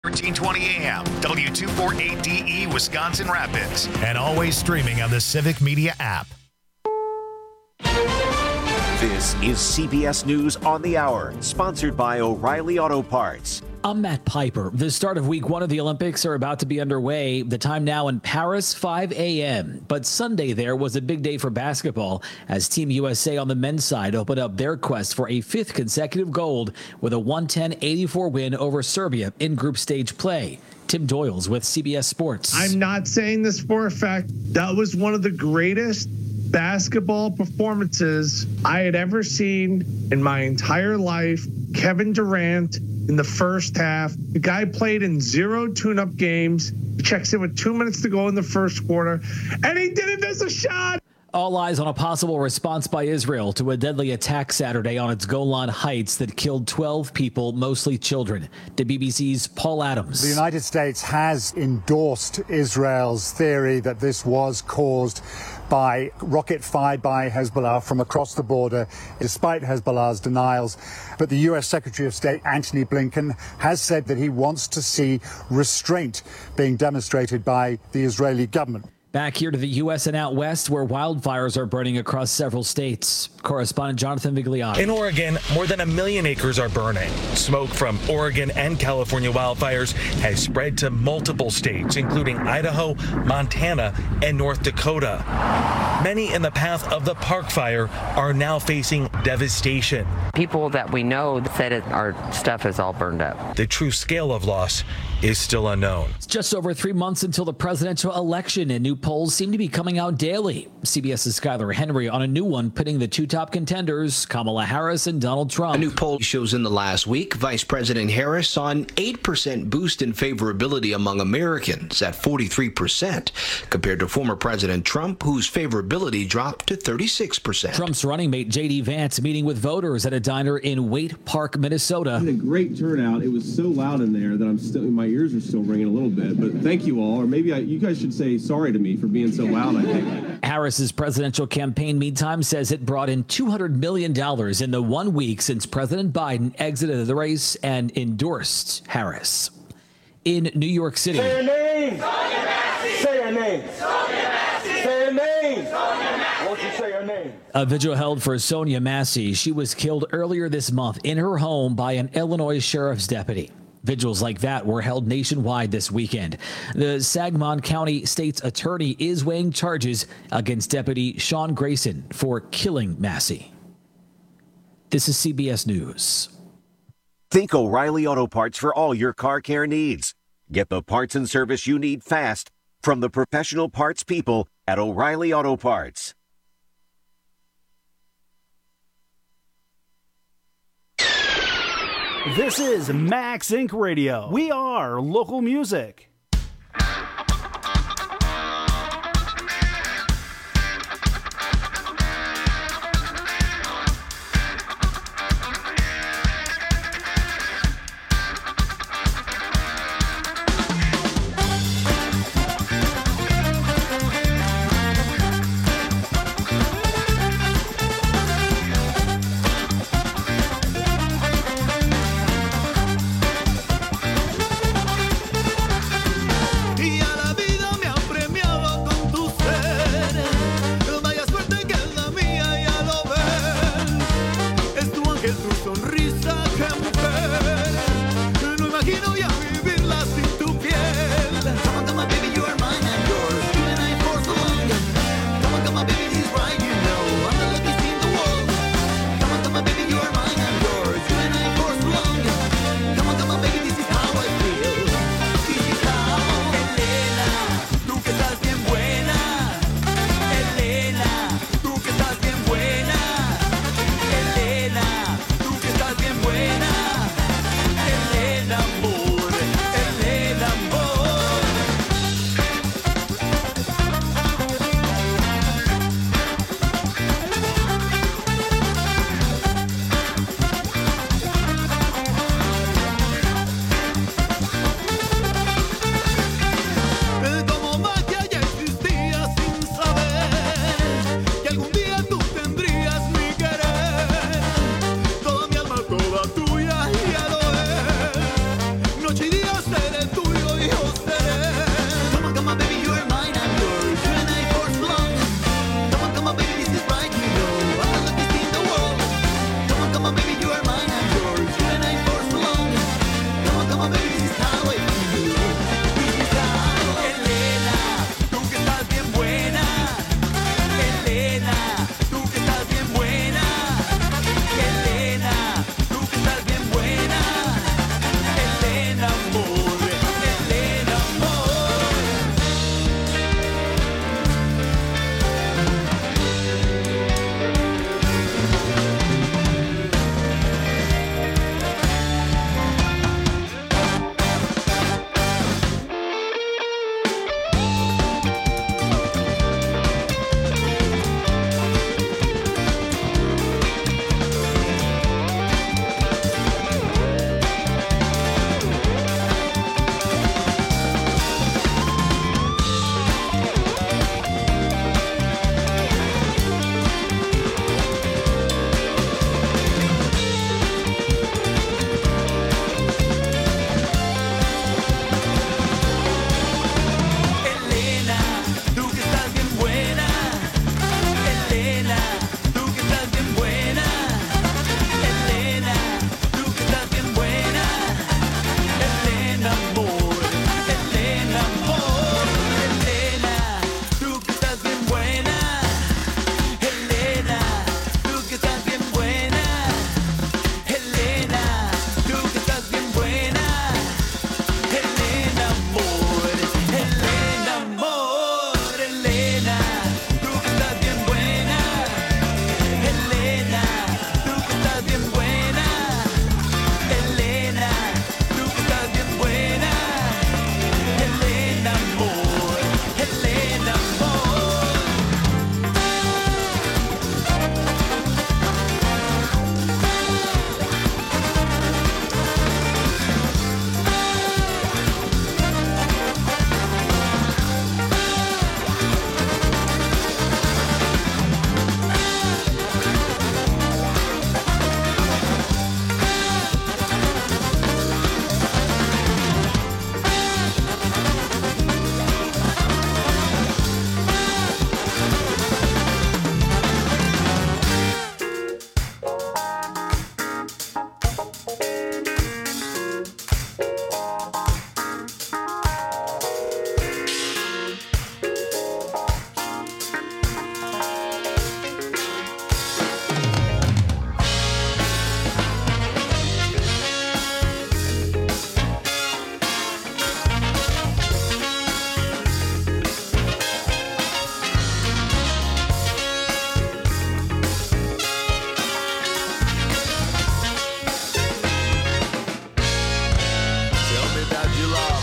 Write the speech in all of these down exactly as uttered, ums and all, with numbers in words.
thirteen twenty A M, W two forty-eight D E, Wisconsin Rapids. And always streaming on the Civic Media app. This is C B S News on the Hour, sponsored by O'Reilly Auto Parts. I'm Matt Piper. The start of week one of the Olympics are about to be underway. The time now in Paris, five A M. But Sunday there was a big day for basketball as Team U S A on the men's side opened up their quest for a fifth consecutive gold with a one ten eighty-four win over Serbia in group stage play. Tim Doyles with C B S Sports. I'm not saying this for a fact. That was one of the greatest basketball performances I had ever seen in my entire life. Kevin Durant in the first half. The guy played in zero tune-up games. He checks in with two minutes to go in the first quarter, and he didn't miss a shot. All eyes on a possible response by Israel to a deadly attack Saturday on its Golan Heights that killed twelve people, mostly children. To B B C's Paul Adams. The United States has endorsed Israel's theory that this was caused by rocket fired by Hezbollah from across the border, despite Hezbollah's denials. But the U S Secretary of State, Antony Blinken, has said that he wants to see restraint being demonstrated by the Israeli government. Back here to the U S and out west, where wildfires are burning across several states. Correspondent Jonathan Vigliotti. In Oregon, more than a million acres are burning. Smoke from Oregon and California wildfires has spread to multiple states, including Idaho, Montana, and North Dakota. Many in the path of the Park Fire are now facing devastation. People that we know said it, our stuff is all burned up. The true scale of loss is still unknown. It's just over three months until the presidential election, and new polls seem to be coming out daily. CBS's Skylar Henry on a new one pitting the two top contenders, Kamala Harris and Donald Trump. A new poll shows in the last week, Vice President Harris saw an eight percent boost in favorability among Americans at forty-three percent, compared to former President Trump, whose favorability dropped to thirty-six percent. Trump's running mate J D Vance meeting with voters at a diner in Waite Park, Minnesota. It was a great turnout. It was so loud in there that I'm still, my ears are still ringing a little bit. But thank you all, or maybe I, you guys should say sorry to me for being so loud, I think. Harris's presidential campaign, meantime, says it brought in two hundred million dollars in the one week since President Biden exited the race and endorsed Harris. In New York City. Say her name. Sonia Massey. Say her name. Sonia Massey. Say her name. Sonia Massey. Won't you say her name? A vigil held for Sonia Massey. She was killed earlier this month in her home by an Illinois sheriff's deputy. Vigils like that were held nationwide this weekend. The Sangamon County State's attorney is weighing charges against Deputy Sean Grayson for killing Massey. This is C B S News. Think O'Reilly Auto Parts for all your car care needs. Get the parts and service you need fast from the professional parts people at O'Reilly Auto Parts. This is Max Incorporated. Radio. We are local music.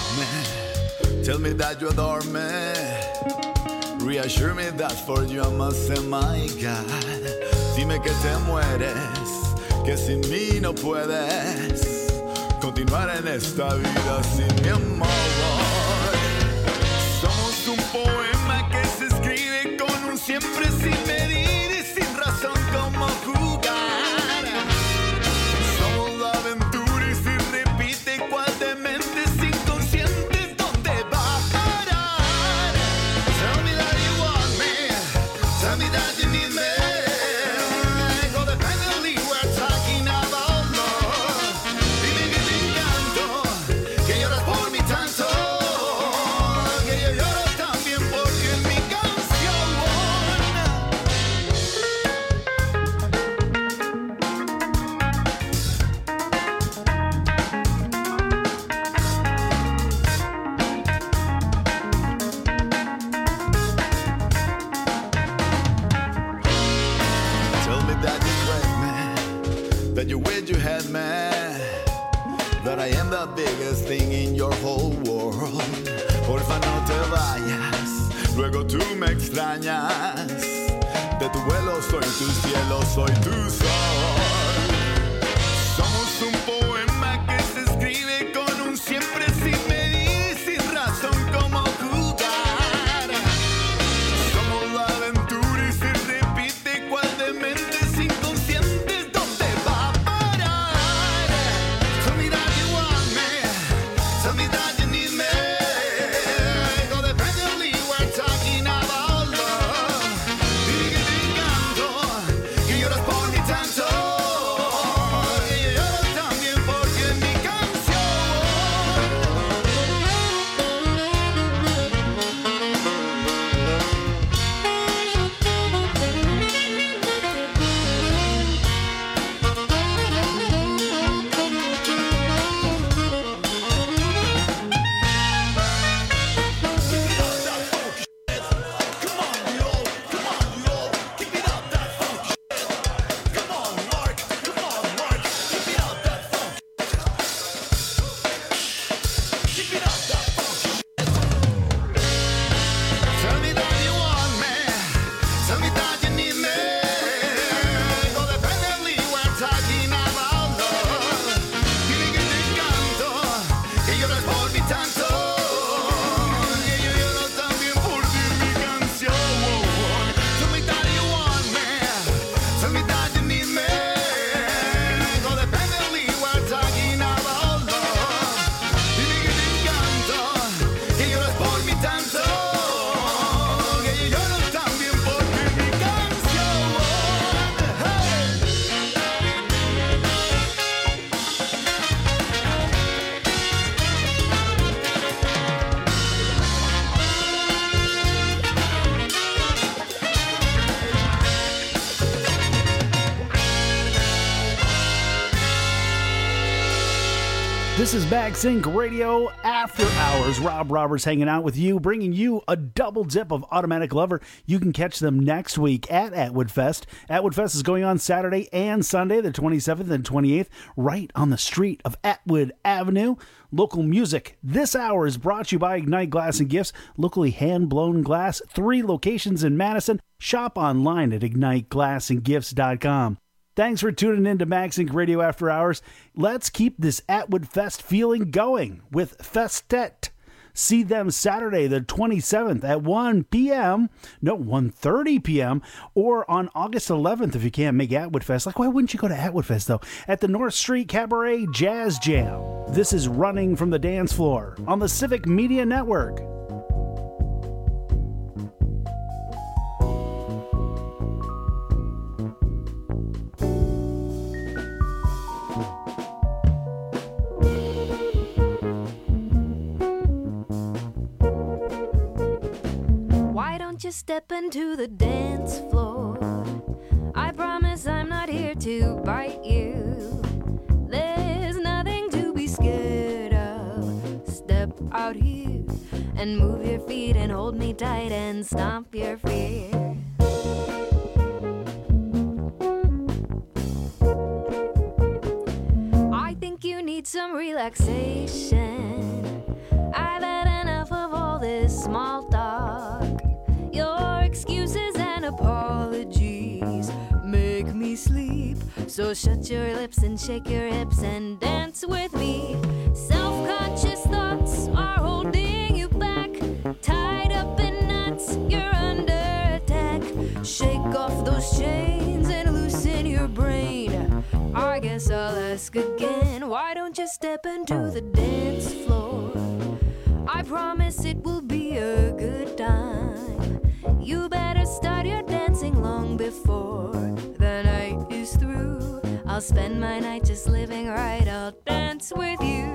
me. Tell me that you adore me. Reassure me that for you I must say my God. Dime que te mueres, que sin mí no puedes continuar en esta vida sin mi amor. Somos un poema que se escribe con un siempre sin medir y sin razón como jugar. Somos la aventura y si repite cual de mentes inconscientes ¿dónde va a parar? Tell me that you want me, tell me that you need me. Codependently we're talking about love. Dime que te encanto, que lloras por mí tanto, que yo lloro también porque en mi canción. Tell me that you crave me, that you wish you had me, that I am the biggest thing in your whole world. Porfa no te vayas, luego tú me extrañas. De tu vuelo soy tu cielo, soy tu sol. Somos un poema que se escribe con un siempre sin medir y sin razón como jugar. Somos la aventura y se repite cual de mentes inconscientes ¿dónde va a parar? Tell me that you want me, tell me that you need me. Codependently we're talking about love. Dime que te encanto, que lloras por mí tanto, que yo lloro también porque en mi canción. Tell me that you want me, tell me that you need me. Codependently we're talking about love. Dime que te encanto, que lloras por mí tanto, que yo lloro también por ti en mi canción. Tell me that you want me, tell me that you need me. Codependently we're talking about love. Dime que te encanto, que lloras por mí tanto, que yo lloro también por ti en mi canción. Hey. This is Bagsync Radio After Hours. Rob Roberts hanging out with you, bringing you a double dip of Automatic Lover. You can catch them next week at Atwood Fest. Atwood Fest is going on Saturday and Sunday, the twenty-seventh and twenty-eighth, right on the street of Atwood Avenue. Local music this hour is brought to you by Ignite Glass and Gifts, locally hand-blown glass, three locations in Madison. Shop online at ignite glass and gifts dot com. Thanks for tuning in to Bagsync Radio After Hours. Let's keep this Atwood Fest feeling going with Festet. See them Saturday the twenty-seventh at one p.m. No, one thirty p.m. or on August eleventh if you can't make Atwood Fest. Like, why wouldn't you go to Atwood Fest, though? At the North Street Cabaret Jazz Jam. This is Running from the Dance Floor on the Civic Media Network. Just step into the dance floor. I promise I'm not here to bite you. There's nothing to be scared of. Step out here and move your feet and hold me tight and stomp your fear. I think you need some relaxation. I So shut your lips and shake your hips and dance with me. Self-conscious thoughts are holding you back. Tied up in knots, you're under attack. Shake off those chains and loosen your brain. I guess I'll ask again, why don't you step into the dance floor? I promise it will be a good time. You better start your dancing long before the night is through. I'll spend my night just living right, I'll dance with you.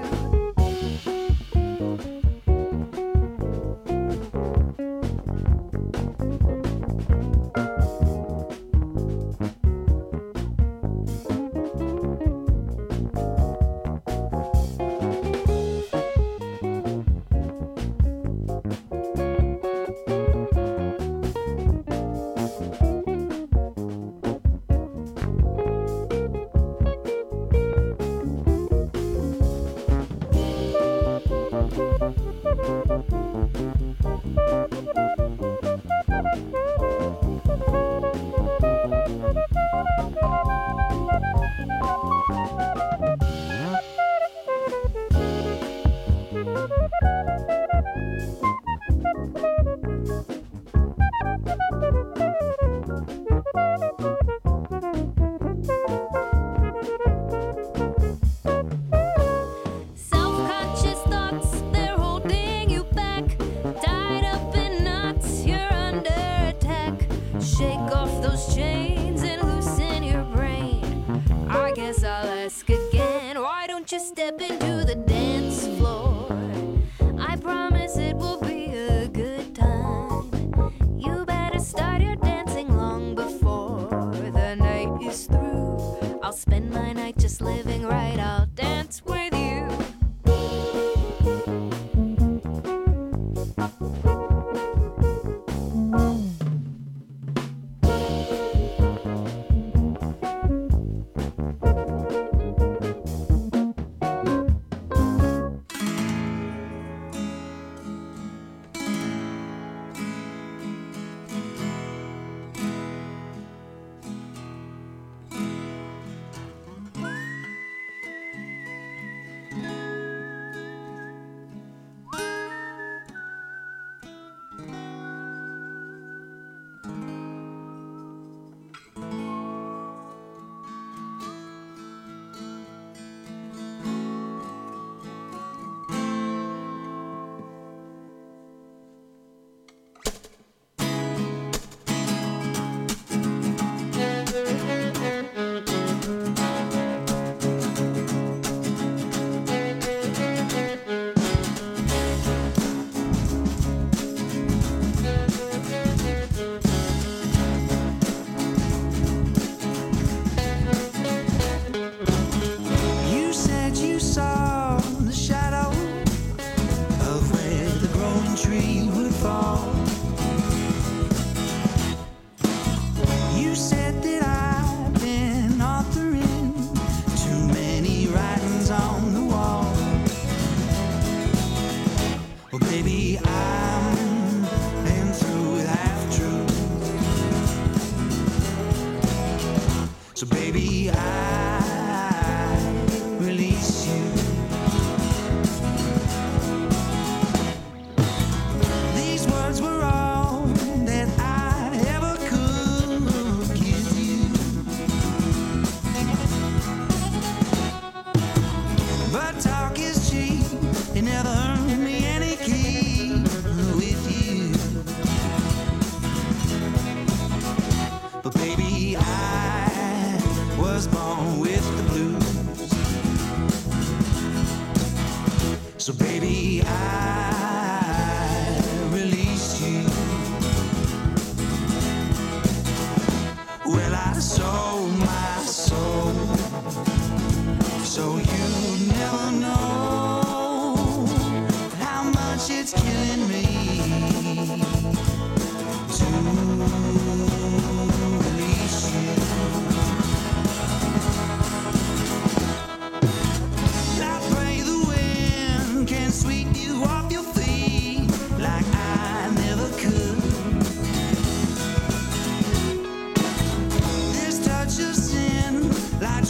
Like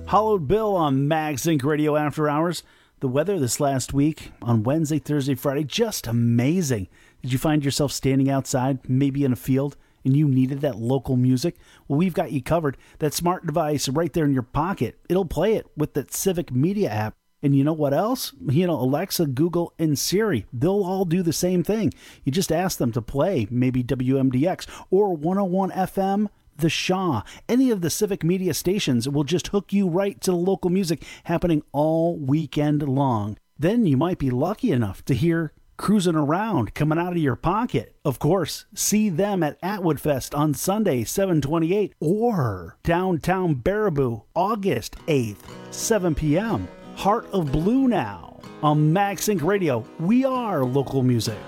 Hollowed Bill on MagZinc Radio After Hours. The weather this last week on Wednesday, Thursday, Friday, just amazing. Did you find yourself standing outside, maybe in a field, and you needed that local music? Well, we've got you covered. That smart device right there in your pocket, it'll play it with that Civic Media app. And you know what else? You know, Alexa, Google, and Siri, they'll all do the same thing. You just ask them to play maybe W M D X or one oh one F M, The Shaw. Any of the Civic Media stations will just hook you right to the local music happening all weekend long. Then you might be lucky enough to hear Cruising Around coming out of your pocket. Of course, see them at Atwood Fest on Sunday, seven twenty-eight, or downtown Baraboo, August eighth, seven p.m. Heart of Blue now on MagZinc Radio. We are local music.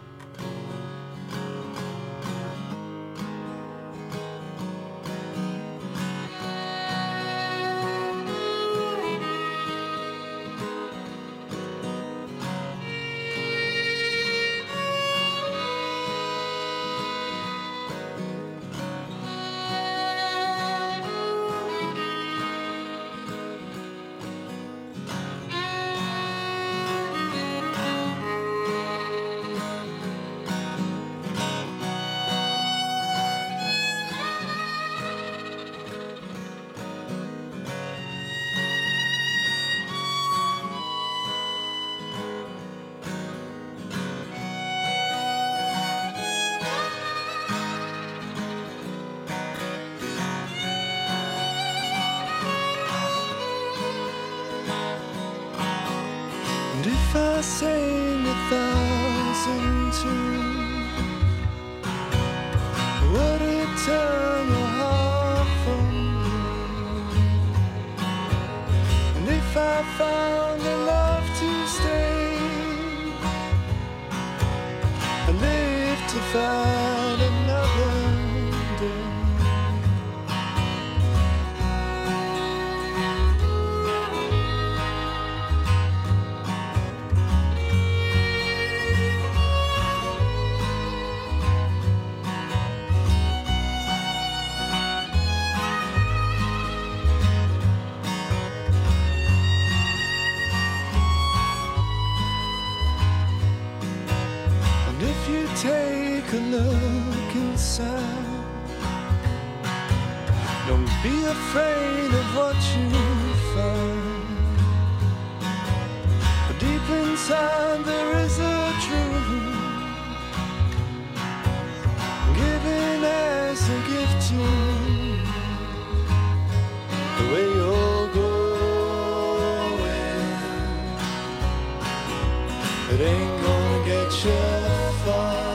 If I sang a thousand tunes, would it turn your heart from you? And if I found a love to stay, I live to find another day. Take a look inside. Don't be afraid of what you find. But deep inside there is a truth, given as a gift to you. The way you're going, it ain't gonna get you far.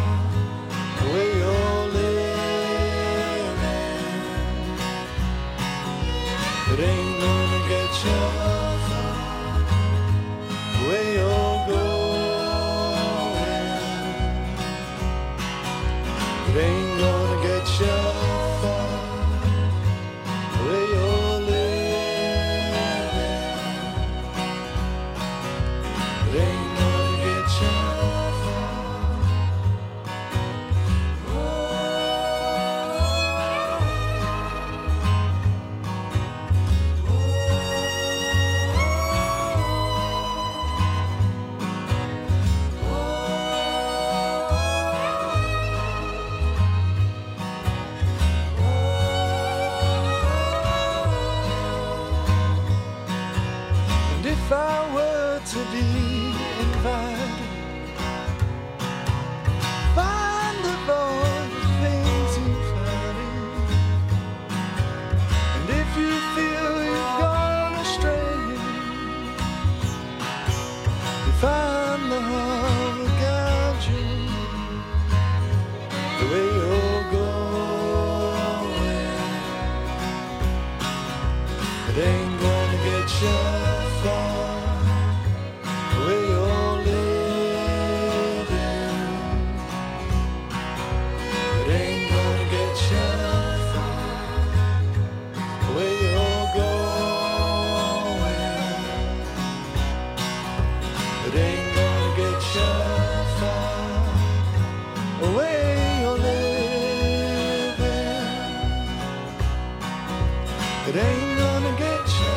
It ain't gonna get you far. Where you're going, it ain't gonna get you far. Where you're living, it ain't gonna get you far. If I were to be invited, find the all the things you've hiding. And if you feel you've gone astray, you find the heart will guide you. The way you're going, it ain't gonna get you far. Where you're living, it ain't gonna get you far. Where you're going, it ain't gonna get you far. Where you're living, it ain't gonna get you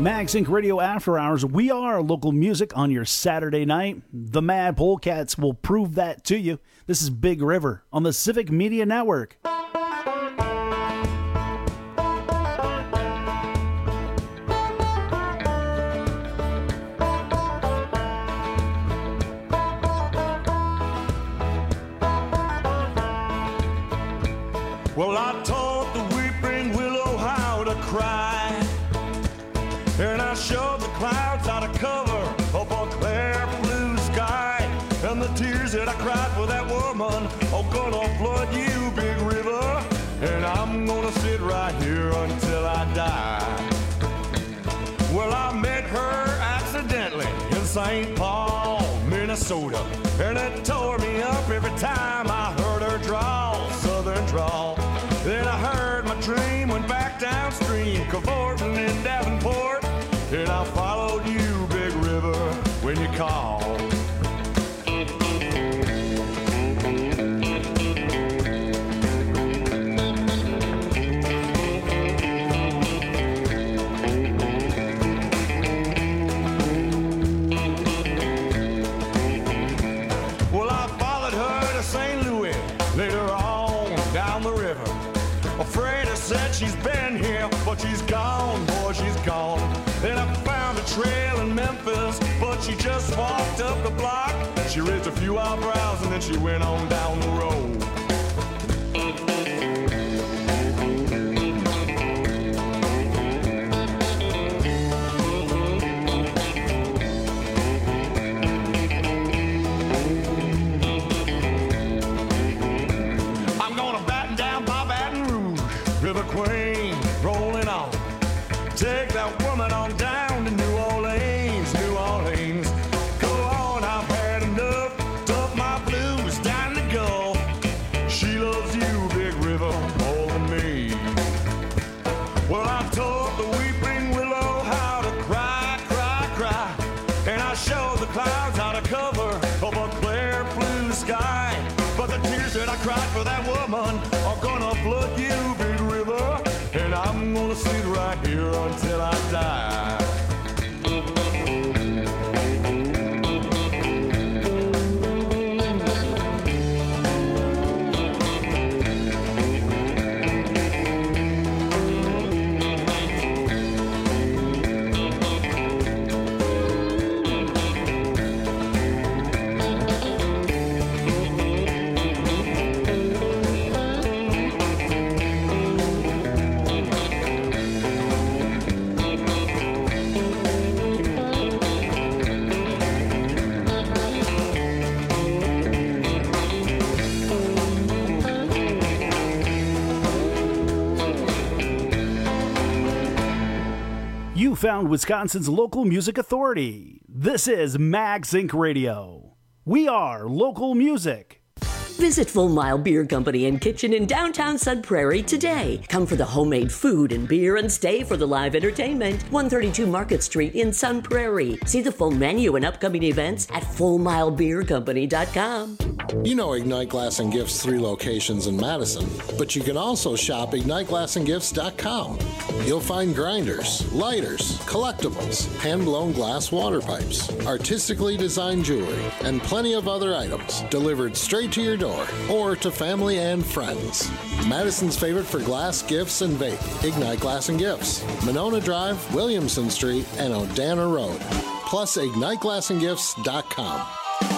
MagSync Radio After Hours. We are local music on your Saturday night. The Mad Polecats will prove that to you. This is Big River on the Civic Media Network. Well, I taught the weeping willow how to cry, and I showed the clouds how to cover up a clear blue sky, and the tears that I cried for that woman are gonna flood you, Big River, and I'm gonna sit right here until I die. Well, I met her accidentally in Saint Paul, Minnesota, and it tore me up every time I heard her drawl, southern drawl. Then I heard my dream went back downstream, cavorting in Davenport, and I followed you, Big River, when you called. Well, I followed her to Saint Louis, later on down the river. Afraid I said she's been here, but she's gone, boy, she's gone. Then I found a trail in Memphis, but she just walked up the block. She raised a few eyebrows and then she went on down the road. I'm gonna batten down my Baton Rouge, River Queen, rolling on. Take that woman on down to New Orleans, New Orleans. Go on, I've had enough, dump my blues down the Gulf. She loves you, Big River, more than me. Well, I taught the weeping willow how to cry, cry, cry, and I showed the clouds how to cover up a clear blue sky. But the tears that I cried for that woman are gonna flood you, Big River, and I'm gonna sit right here until I die. You found Wisconsin's local music authority. This is MagSync Radio. We are local music. Visit Full Mile Beer Company and Kitchen in downtown Sun Prairie today. Come for the homemade food and beer and stay for the live entertainment. one thirty-two Market Street in Sun Prairie. See the full menu and upcoming events at full mile beer company dot com. You know Ignite Glass and Gifts' three locations in Madison, but you can also shop ignite glass and gifts dot com. You'll find grinders, lighters, collectibles, hand-blown glass water pipes, artistically designed jewelry, and plenty of other items delivered straight to your door or to family and friends. Madison's favorite for glass, gifts, and vape, Ignite Glass and Gifts, Monona Drive, Williamson Street, and Odana Road. Plus ignite glass and gifts dot com.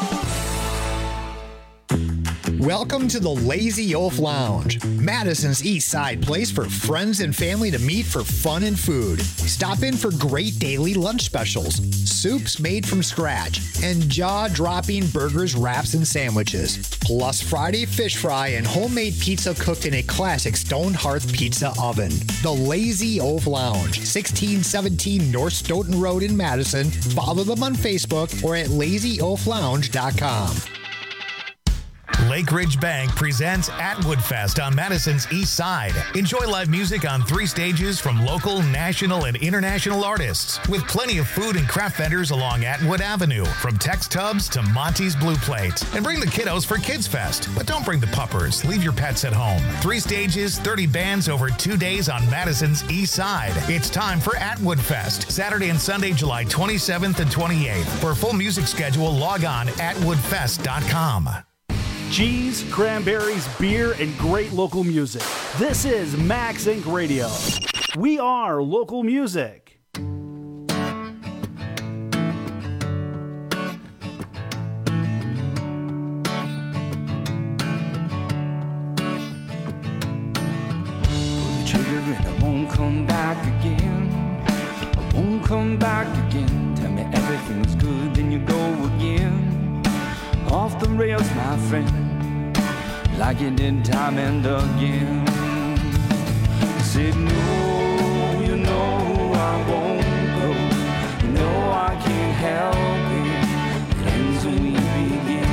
Welcome to the Lazy Wolf Lounge, Madison's East Side place for friends and family to meet for fun and food. Stop in for great daily lunch specials, soups made from scratch, and jaw-dropping burgers, wraps, and sandwiches. Plus Friday fish fry and homemade pizza cooked in a classic stone hearth pizza oven. The Lazy Wolf Lounge, sixteen seventeen North Stoughton Road in Madison. Follow them on Facebook or at lazy wolf lounge dot com. Lake Ridge Bank presents Atwood Fest on Madison's East Side. Enjoy live music on three stages from local, national, and international artists, with plenty of food and craft vendors along Atwood Avenue, from Tex Tubs to Monty's Blue Plate. And bring the kiddos for Kids Fest, but don't bring the puppers. Leave your pets at home. Three stages, thirty bands over two days on Madison's East Side. It's time for Atwood Fest, Saturday and Sunday, July twenty-seventh and twenty-eighth. For a full music schedule, log on atwood fest dot com. Cheese, cranberries, beer, and great local music. This is Max Incorporated. Radio. We are local music. Come back again. I won't come back again. Tell me everything's good, then you go again. Off the rails, my friend, like you did time and again. I said no, you know I won't go. You know I can't help it. It ends when we begin.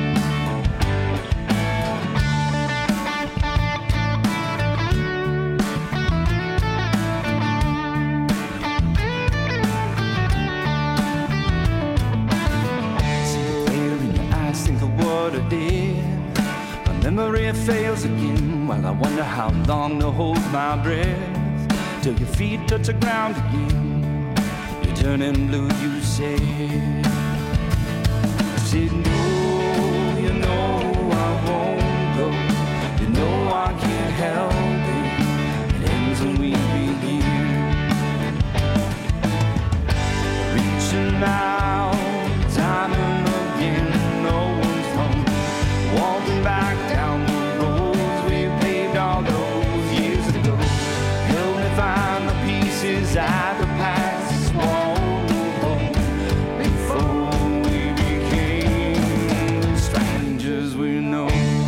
What I did, my memory fails again. While I wonder how long to hold my breath till your feet touch the ground again. You're turning blue, you say. I said no, you know I won't go. You know I can't help it. It ends when we begin. Reaching out, time and again. Walking back down the roads we paved all those years ago. Help me find the pieces at the past wall before we became strangers we know.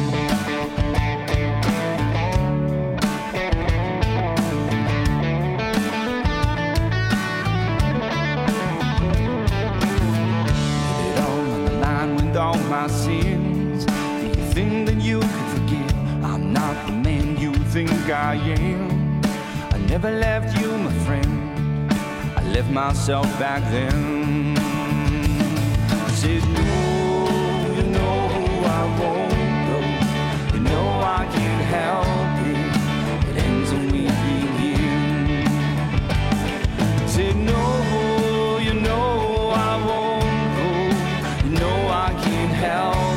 Did it all on the line with all my sins. Think that you can forget I'm not the man you think I am. I never left you, my friend. I left myself back then. I said no, you know I won't go. You know I can't help it. It ends when we begin. I said no, you know I won't go. You know I can't help it.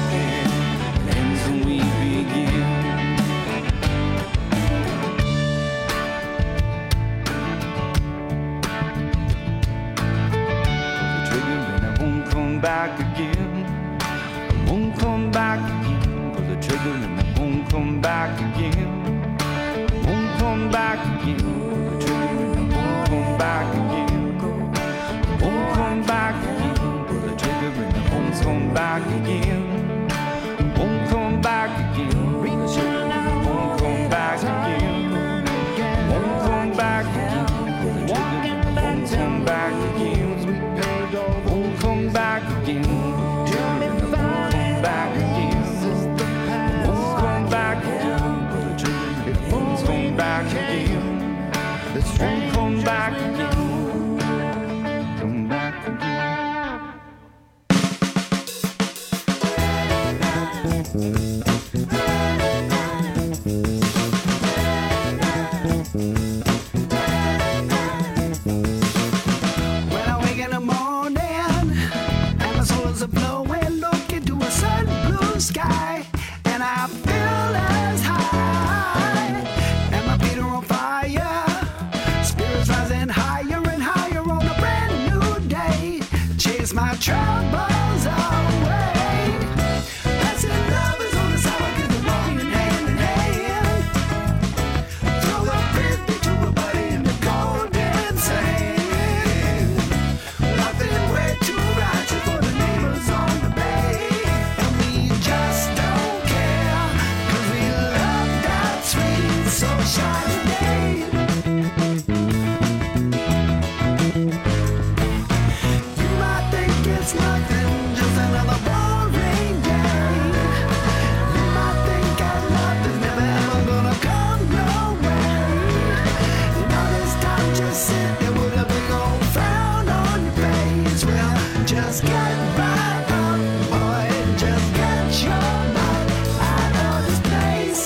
Back again, I won't come back again. Pull the trigger and I won't come back again. I won't come back again. Pull the trigger and I won't come back again. I won't come back again. Pull the trigger and I won't come back again. I won't come back again. Pull the trigger and I won't come back again. I won't come back again. Pull the trigger and I won't come back again. Won't come back again. Won't come back again. Won't come back again. Won't come back again. Won't come back again. Come back again. When I wake in the morning and my soles are blowing, look into a sun blue sky, and I feel as high, and my feet are on fire, spirits rising higher and higher on a brand new day, chase my troubles away. Blessed lovers on the sidewalk is walking hand in hand, throw the fifty to a buddy in the golden sand, nothing way too righteous for the neighbors on the bay, and we just don't care, 'cause we love that sweet sunshine day. You might think it's nothing, just another boring day. get right up, boy. Just get your butt out of this place.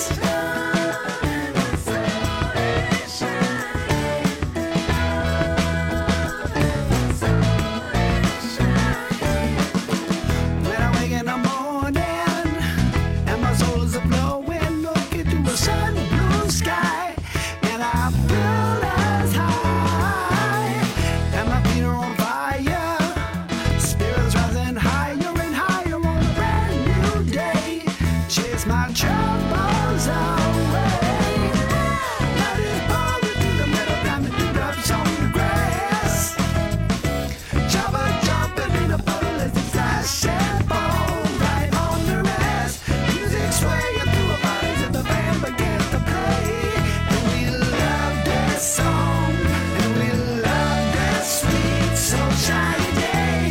When I wake in the morning and my soul is a blowing, look into a sun blue sky, and I feel as high, and my feet are on fire, spirits rising higher and higher on a brand new day. Chase my troubles away. Blood is pouring through the middle, got me dewdrops on the grass. Chopper jumping in a puddle as its ash and fall right on their ass. Music swaying through our bodies as the band begins to play. And we love this song, and we love this sweet, so shiny day.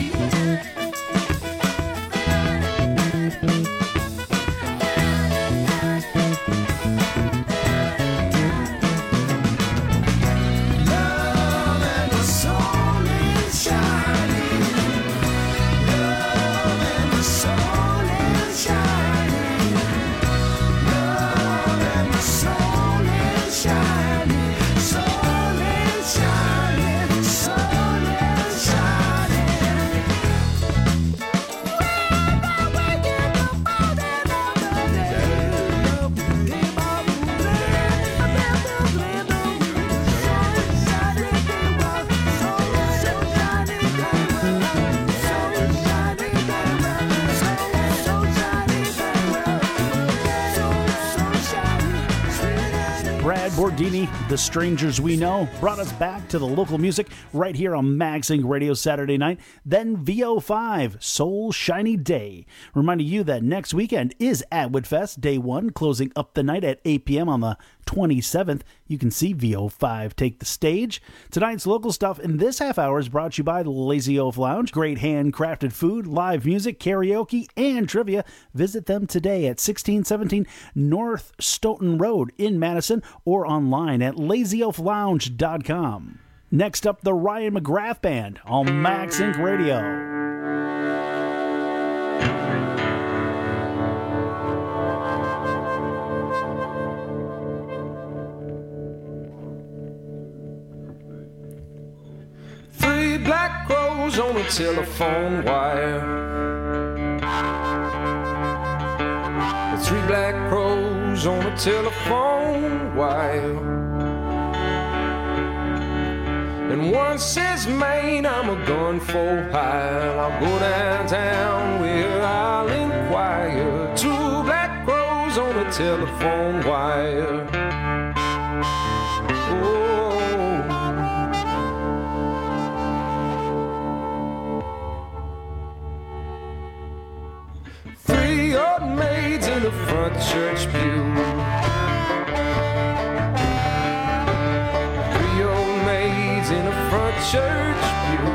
Love and the soul is shining. Love and the soul is shining. Love and the soul is shining. Soul is shining. Soul is shining. Brad Bordini, The Strangers We Know, brought us back to the local music right here on MagSync Radio Saturday night. Then V O five, Soul Shiny Day. Reminding you that next weekend is Atwood Fest, day one, closing up the night at eight p.m. on the twenty-seventh. You can see V O five take the stage. Tonight's local stuff in this half hour is brought to you by the Lazy Oaf Lounge. Great handcrafted food, live music, karaoke, and trivia. Visit them today at sixteen seventeen North Stoughton Road in Madison or online at lazy oaf lounge dot com. Next up, the Ryan McGrath Band on MagSync Radio. Three black crows on a telephone wire. Three black crows on a telephone wire. And one says, man, I'm a gun for hire. I'll go downtown where I'll inquire. Two black crows on a telephone wire. Three old maids in the front church pew. Three old maids in the front church pew.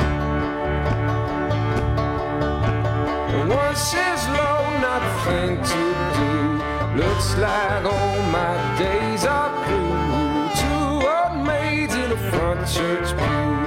And one says, Lord, not a thing to do. Looks like all my days are through. Two old maids in the front church pew.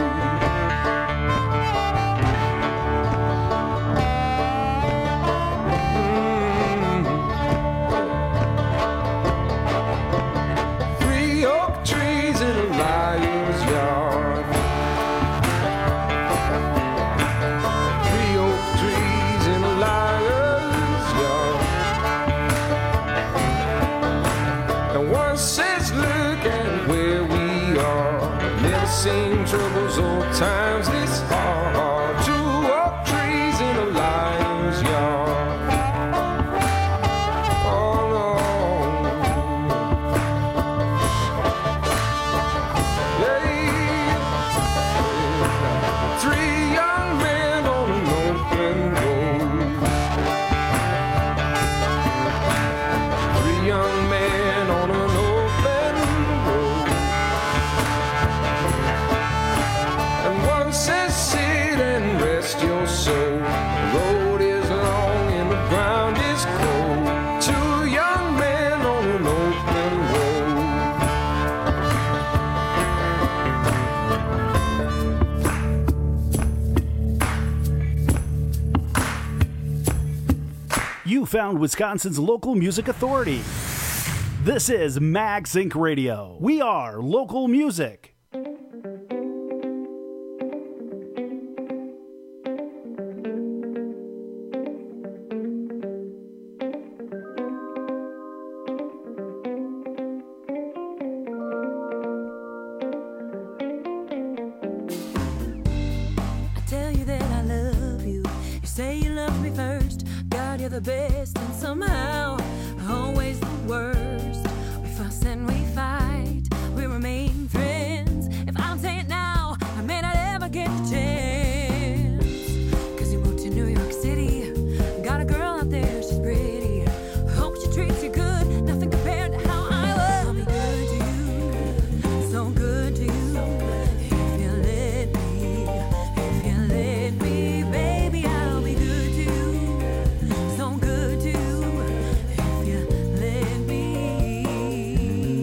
Say You found Wisconsin's local music authority. This is MagSync Radio. We are local music. The best and somehow always the worst. We fuss and we fight, we remain friends. If I don't say it now, I may not ever get the chance. Cause you moved to New York City, got a girl out there, she's pretty. Hope she treats you good, nothing compared to how I was. I'll be good to you, so good to you. If you let me, if you let me, baby, I'll be good to you. So good to you, if you let me.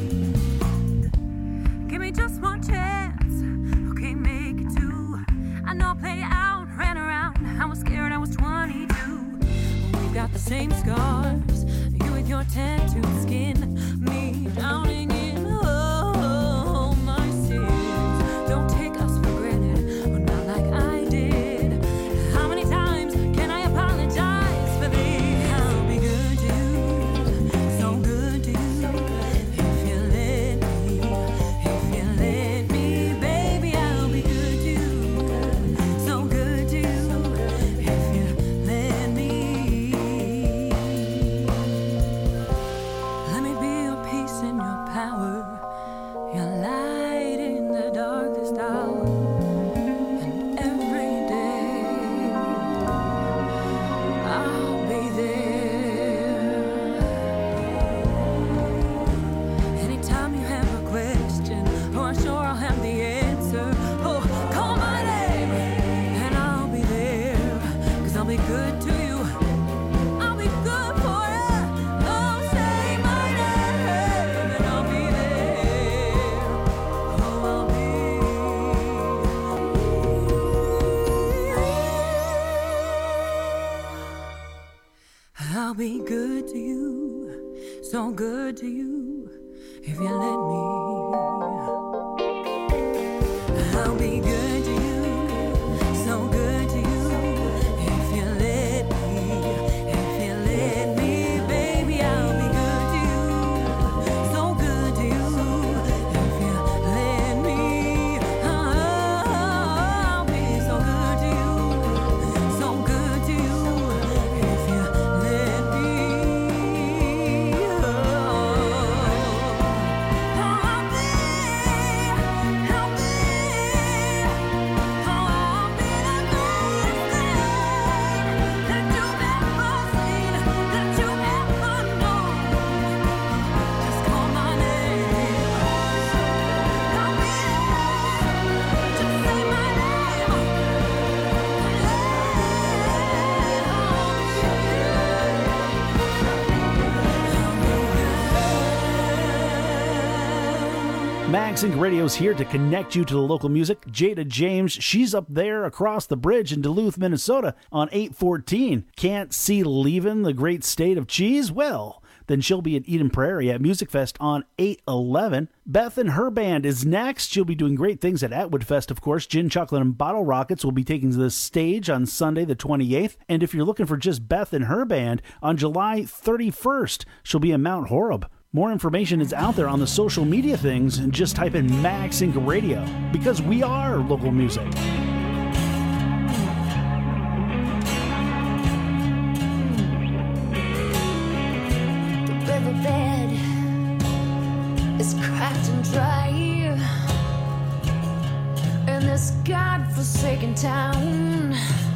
Give me just one chance, okay, make it two. I know I played out, ran around, I was scared, I was twenty-two. We've got the same scars, you with your tattooed skin, me drowning in, oh, my sins. Don't take us for granted, but not like I did. How many times can I apologize for this? I'll be good to you, so good to you. If you let me, if you let me, baby, I'll be good to you, so good to you. If you let me, let me be your peace and your power, your light in the darkest hour, and every day I'll be there. Anytime you have a question, oh, I'm sure I'll have the answer. Oh, call my name, and I'll be there. Cause I'll be good to you, I'll be good for you. Oh, say my name, and I'll be there. Oh, I'll be. I'll be good to you, so good to you, if you let me. I'll be good to you, so good to you, if you let me, if you let me, baby, I'll be good to you, so good to you, if you let me. I'll be so good to you, so good to you, if you let me. I'll be, I'll be, I'll be the greatest thing that you've ever seen, that you ever known. Just call my name. I'll be there. Just say my MagSync Radio's here to connect you to the local music. Jada James, she's up there across the bridge in Duluth, Minnesota on eight fourteen. Can't see leaving the great state of cheese? Well, then she'll be at Eden Prairie at Music Fest on eight eleven. Beth and her band is next. She'll be doing great things at Atwood Fest, of course. Gin, Chocolate, and Bottle Rockets will be taking the stage on Sunday the twenty-eighth. And if you're looking for just Beth and her band, on July thirty-first, she'll be in Mount Horeb. More information is out there on the social media things, and just type in MagSync Radio, because we are local music. The riverbed is cracked and dry in this godforsaken town.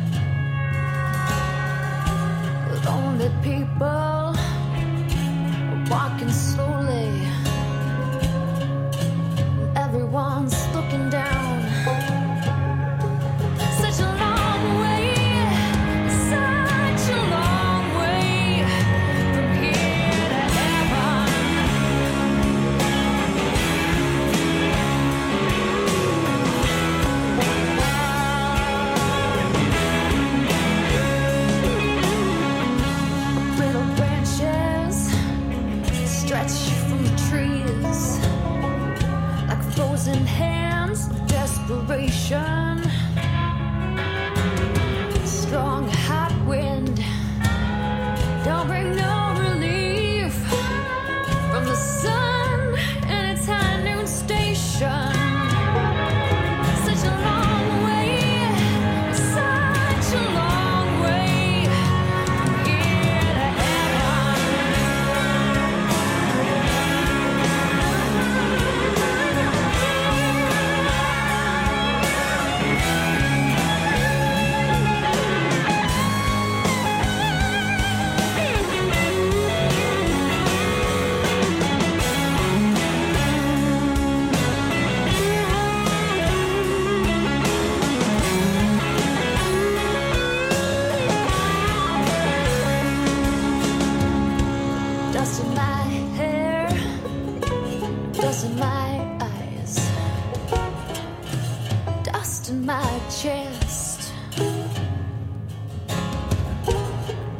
Lonely people walking slowly, everyone's looking down. Such a long way, such a long way from here to heaven.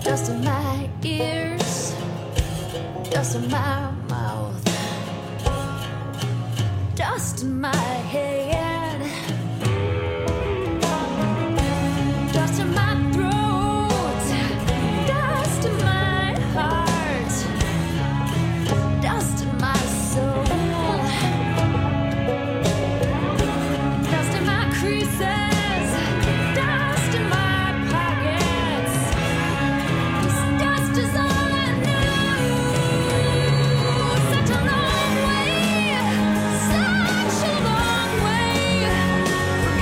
dust in my ears, dust in my mouth, dust in my head, dust in my throat, dust in my heart, dust in my soul, dust in my creases, dust in my pockets. This dust is all I know. Such a long way, such a long way from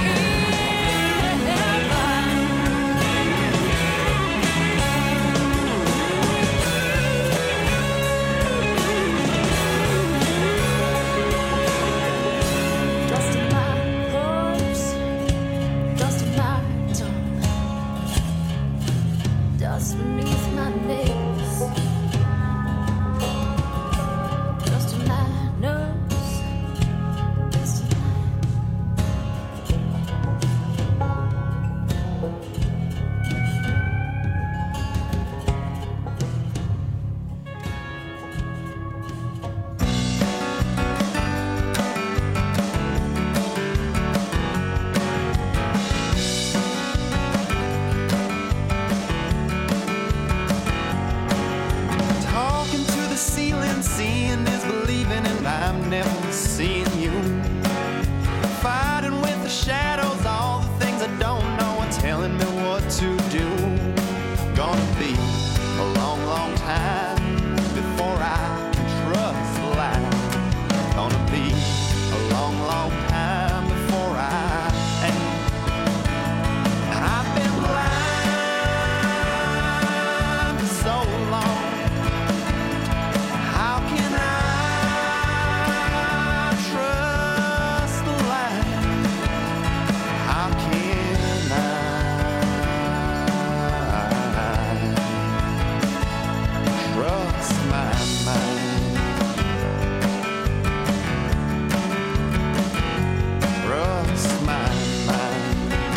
dust in my hopes, dust in my tongue, dust beneath my nails, dust in my nose, dust in Talking to the ceiling, seeing is believing, and I'm never seeing you. Fighting with the shadows, all the things I don't know are telling me what to do. Gonna be a long, long time before I can trust the light. Gonna be a long, long time before I am. I've been blind for so long. How can I trust the light? How can I trust my mind? Trust my mind.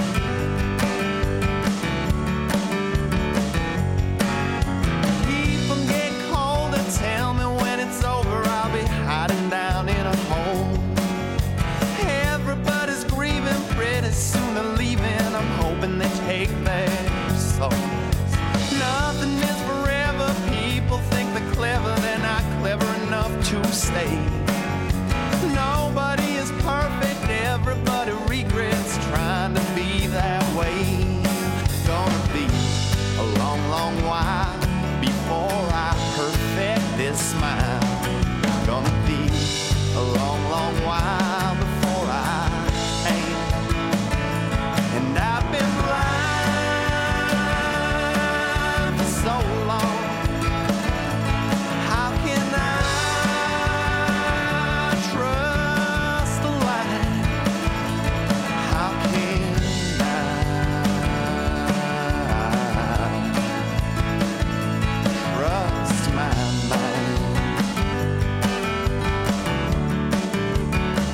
People get cold and tell me when it's over I'll be hiding down in a hole. Everybody's grieving, pretty soon they're leaving. I'm hoping they take their souls. Nothing is forever. People think they're clever, they're not clever enough to stay. Nobody is perfect, everybody regrets trying to be that way. Gonna be a long, long while before I perfect this smile. Gonna be a long, long while before I ain't. And I've been blind for so long. How can I trust the light? How can I trust my mind?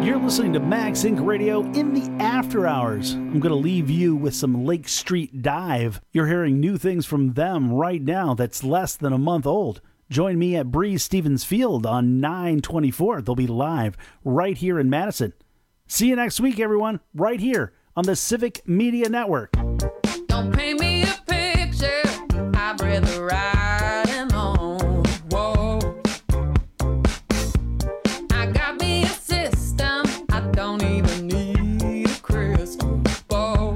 You're listening to Max Inc Radio in the after hours. I'm going to leave you with some Lake Street Dive. You're hearing new things from them right now that's less than a month old. Join me at Breeze Stevens Field on nine twenty-four. They'll be live right here in Madison. See you next week, everyone, right here on the Civic Media Network. Don't paint me a picture. I'd rather ride and on. Whoa. I got me a system. I don't even need a crystal ball.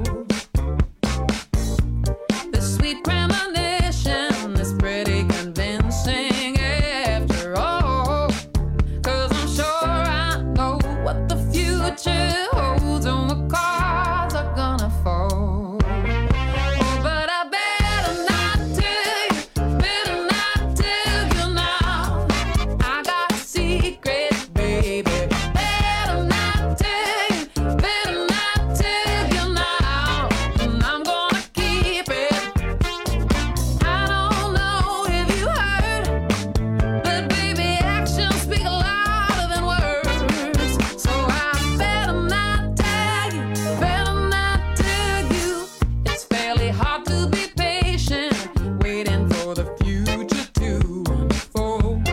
The sweet premonition is pretty convincing after all. Cause I'm sure I know what the future holds and what cards are gonna fall. Oh, but I better not tell you, better not tell you now. I got a secret, baby. Better not tell you, better not tell you now. And I'm gonna keep it. I don't know if you heard, but baby, actions speak louder than words. So I better not tell you, better not tell you. It's fairly hard to be patient, waiting for the future to unfold.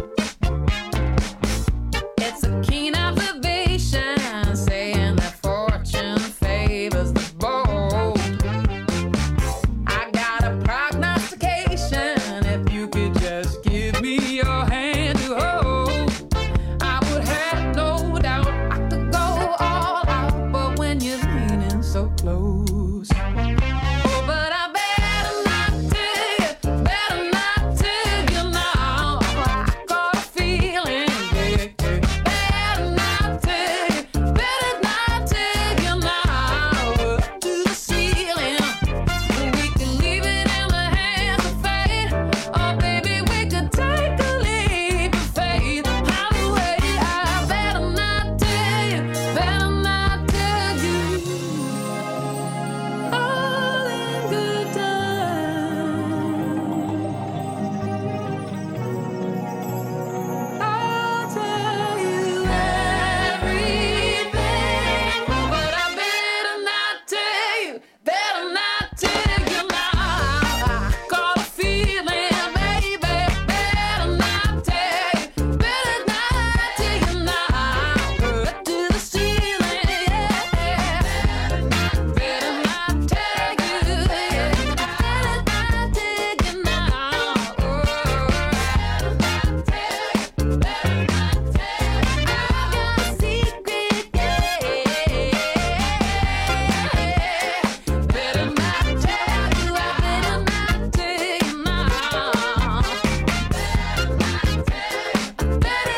It's a keen observation, saying that fortune favors the bold. I got a prognostication, if you could just give me your hand to hold. I would have no doubt I could go all out, but when you're leaning so close. Oh, but I better not tell you, better not tell you now. I got a feeling, yeah, yeah. Better not tell you, better not tell you now. Up to the ceiling, we can leave it in the hands of fate. Oh, baby, we could take a leap of faith. Either way, I better not tell you, better not tell you. All in good time. I'll tell you everything, but I better not tell you, better not tell you now. I got a feeling, baby, better not tell you, better not tell you now. Up to the ceiling, yeah. Better not, better not tell you, yeah. Better not tell you now. Oh, better not tell you, better not tell you. I got a secret, yeah. Better not tell you, I better not tell you now. Better not tell you, better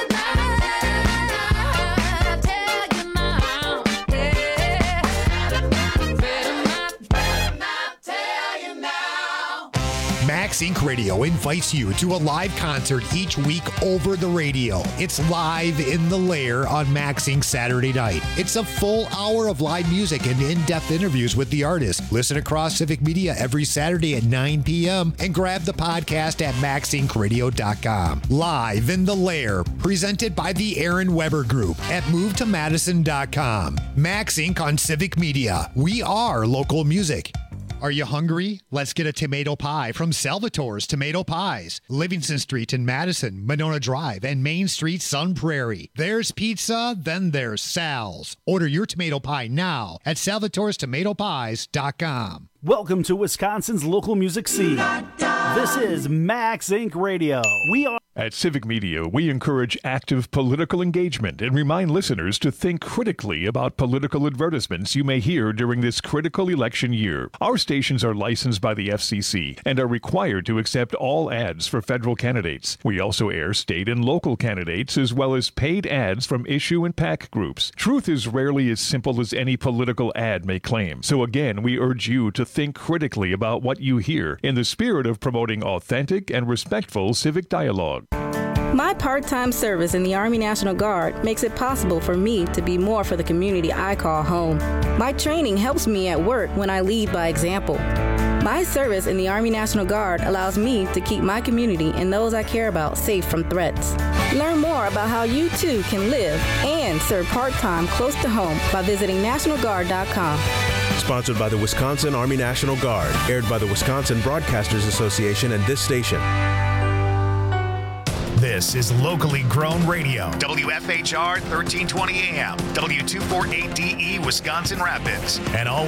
not tell you now. Yeah. Better not, better not tell you now. Max Inc Radio invites you to a live concert each week over the radio. It's Live in the Lair on Max Inc Saturday night. It's a full hour of live music and in-depth interviews with the artist. Listen across Civic Media every Saturday at nine p.m. and grab the podcast at max inc radio dot com. Live in the Lair, presented by the Aaron Weber Group at move to madison dot com. Max Inc on Civic Media. We are local music. Are you hungry? Let's get a tomato pie from Salvatore's Tomato Pies. Livingston Street in Madison, Monona Drive, and Main Street, Sun Prairie. There's pizza, then there's Sal's. Order your tomato pie now at salvatores tomato pies dot com. Welcome to Wisconsin's local music scene. This is Max Inc Radio. We are At Civic Media, we encourage active political engagement and remind listeners to think critically about political advertisements you may hear during this critical election year. Our stations are licensed by the F C C and are required to accept all ads for federal candidates. We also air state and local candidates as well as paid ads from issue and PAC groups. Truth is rarely as simple as any political ad may claim. So again, we urge you to think critically about what you hear in the spirit of promoting authentic and respectful civic dialogue. My part-time service in the Army National Guard makes it possible for me to be more for the community I call home. My training helps me at work when I lead by example. My service in the Army National Guard allows me to keep my community and those I care about safe from threats. Learn more about how you too can live and serve part-time close to home by visiting national guard dot com. Sponsored by the Wisconsin Army National Guard. Aired by the Wisconsin Broadcasters Association and this station. This is locally grown radio. W F H R thirteen twenty A M, W two forty-eight D E, Wisconsin Rapids. And all